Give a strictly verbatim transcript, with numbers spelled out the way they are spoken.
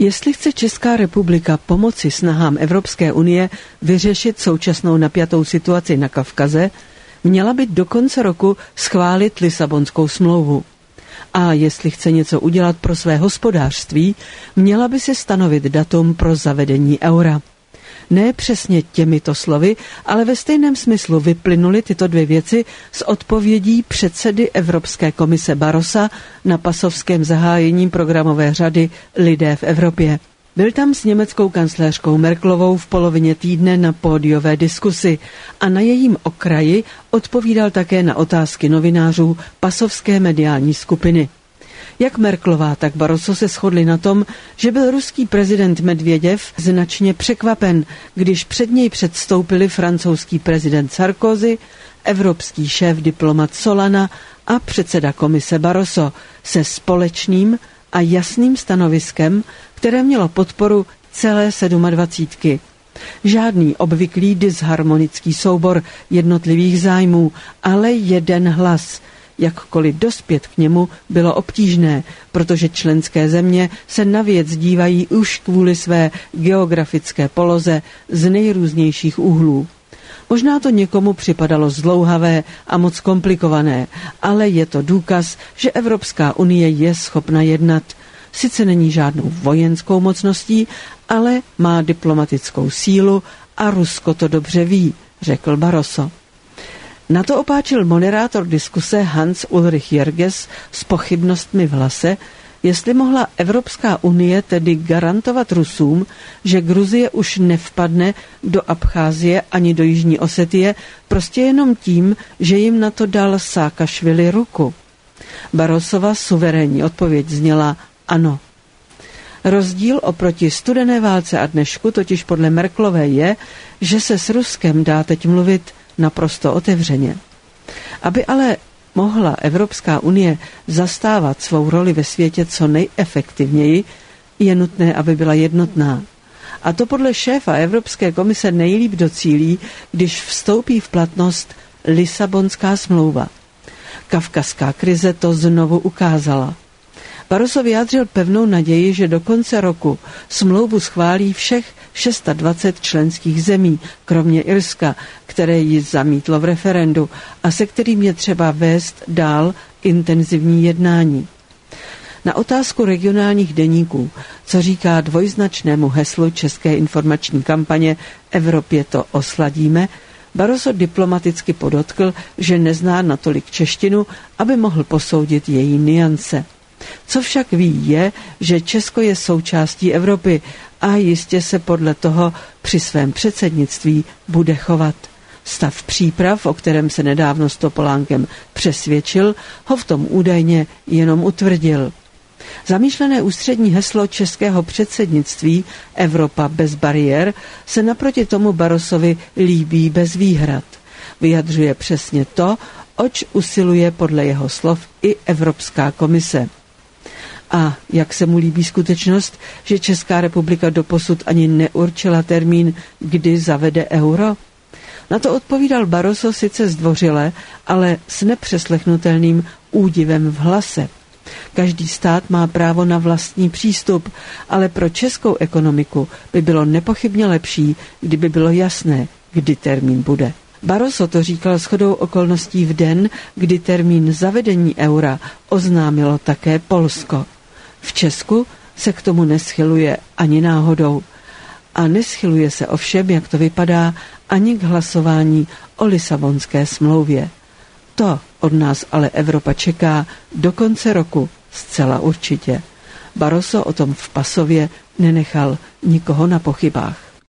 Jestli chce Česká republika pomoci snahám Evropské unie vyřešit současnou napjatou situaci na Kavkaze, měla by do konce roku schválit Lisabonskou smlouvu. A jestli chce něco udělat pro své hospodářství, měla by si stanovit datum pro zavedení eura. Ne přesně těmito slovy, ale ve stejném smyslu vyplynuly tyto dvě věci z odpovědí předsedy Evropské komise Barrosa na pasovském zahájení programové řady Lidé v Evropě. Byl tam s německou kancléřkou Merkelovou v polovině týdne na pódiové diskusi a na jejím okraji odpovídal také na otázky novinářů pasovské mediální skupiny. Jak Merkelová, tak Barroso se shodli na tom, že byl ruský prezident Medvěděv značně překvapen, když před něj předstoupili francouzský prezident Sarkozy, evropský šéf diplomat Solana a předseda komise Barroso se společným a jasným stanoviskem, které mělo podporu celé sedmadvacítky. Žádný obvyklý disharmonický soubor jednotlivých zájmů, ale jeden hlas. Jakkoliv dospět k němu bylo obtížné, protože členské země se na věc dívají už kvůli své geografické poloze z nejrůznějších úhlů. Možná to někomu připadalo zdlouhavé a moc komplikované, ale je to důkaz, že Evropská unie je schopna jednat. Sice není žádnou vojenskou mocností, ale má diplomatickou sílu a Rusko to dobře ví, řekl Barroso. Na to opáčil moderátor diskuse Hans Ulrich Jürges s pochybnostmi v hlase, jestli mohla Evropská unie tedy garantovat Rusům, že Gruzie už nevpadne do Abcházie ani do Jižní Osetie, prostě jenom tím, že jim na to dal Sákašvili ruku. Barrosova suverénní odpověď zněla ano. Rozdíl oproti studené válce a dnešku totiž podle Merkelové je, že se s Ruskem dá teď mluvit naprosto otevřeně. Aby ale mohla Evropská unie zastávat svou roli ve světě co nejefektivněji, je nutné, aby byla jednotná. A to podle šéfa Evropské komise nejlíp docílí, když vstoupí v platnost Lisabonská smlouva. Kavkazská krize to znovu ukázala. Barroso vyjádřil pevnou naději, že do konce roku smlouvu schválí všech dvacet šest členských zemí, kromě Irska, které ji zamítlo v referendu a se kterým je třeba vést dál intenzivní jednání. Na otázku regionálních deníků, co říká dvojznačnému heslu české informační kampaně Evropě to osladíme, Barroso diplomaticky podotkl, že nezná natolik češtinu, aby mohl posoudit její nuance. Co však ví je, že Česko je součástí Evropy a jistě se podle toho při svém předsednictví bude chovat. Stav příprav, o kterém se nedávno s Topolánkem přesvědčil, ho v tom údajně jenom utvrdil. Zamýšlené ústřední heslo českého předsednictví Evropa bez bariér se naproti tomu Barrosovi líbí bez výhrad. Vyjadřuje přesně to, oč usiluje podle jeho slov i Evropská komise. A jak se mu líbí skutečnost, že Česká republika doposud ani neurčila termín, kdy zavede euro? Na to odpovídal Barroso sice zdvořile, ale s nepřeslechnutelným údivem v hlase. Každý stát má právo na vlastní přístup, ale pro českou ekonomiku by bylo nepochybně lepší, kdyby bylo jasné, kdy termín bude. Barroso to říkal shodou okolností v den, kdy termín zavedení eura oznámilo také Polsko. V Česku se k tomu neschyluje ani náhodou. A neschyluje se ovšem, jak to vypadá, ani k hlasování o Lisabonské smlouvě. To od nás ale Evropa čeká do konce roku zcela určitě. Barroso o tom v Pasově nenechal nikoho na pochybách.